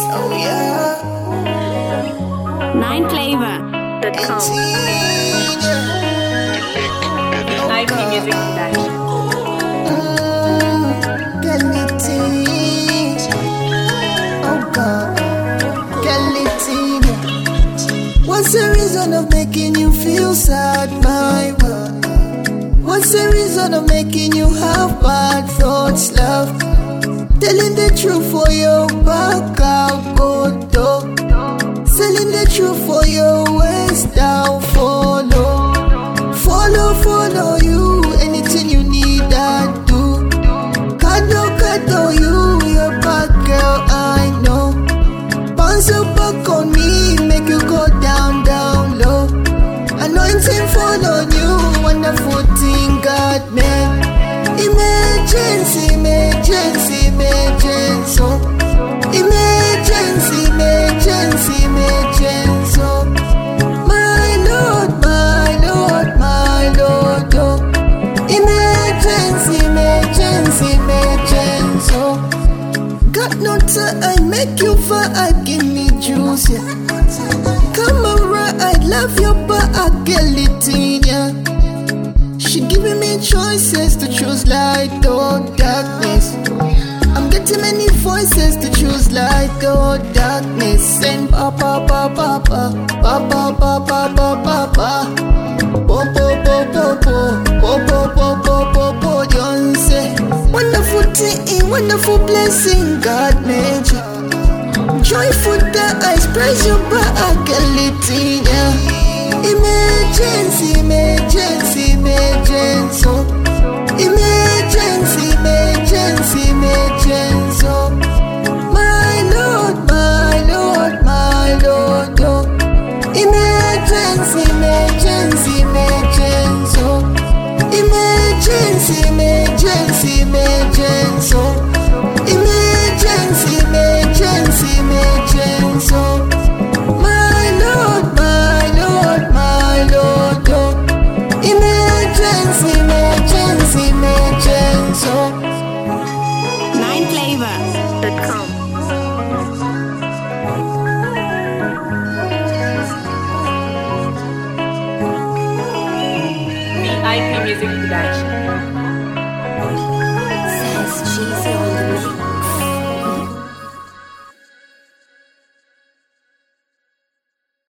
Oh yeah. Nineflavor.com. IP Music Production. Oh God, what's the reason of making you feel sad, my world? What's the reason of making you have bad thoughts, love? Telling the truth for your back out, good dog. Selling the truth for your waist down, follow. Follow you, anything you need, I do. Kado, you, your bad girl, I know. Bounce your back on me, make you go down low. Anointing fall on you, wonderful thing God made. Emergency, oh. Emergency, oh. My Lord, oh. Emergency, oh. Got no time, I make you far, I give me juice, yeah. Come around, I love you, but I get it in ya. She giving me choices to choose light or darkness. I'm getting many voices to choose light or darkness. And papa, wonderful thing, wonderful blessing God made you. Joyful that I praise you, but I get it in ya. Emergency, oh. Emergency, oh. My Lord, oh. Emergency, oh. Emergency, oh. Emergency, oh. My Lord, oh. Emergency, oh. Nineflavor.com. VIP Music Production. Says she's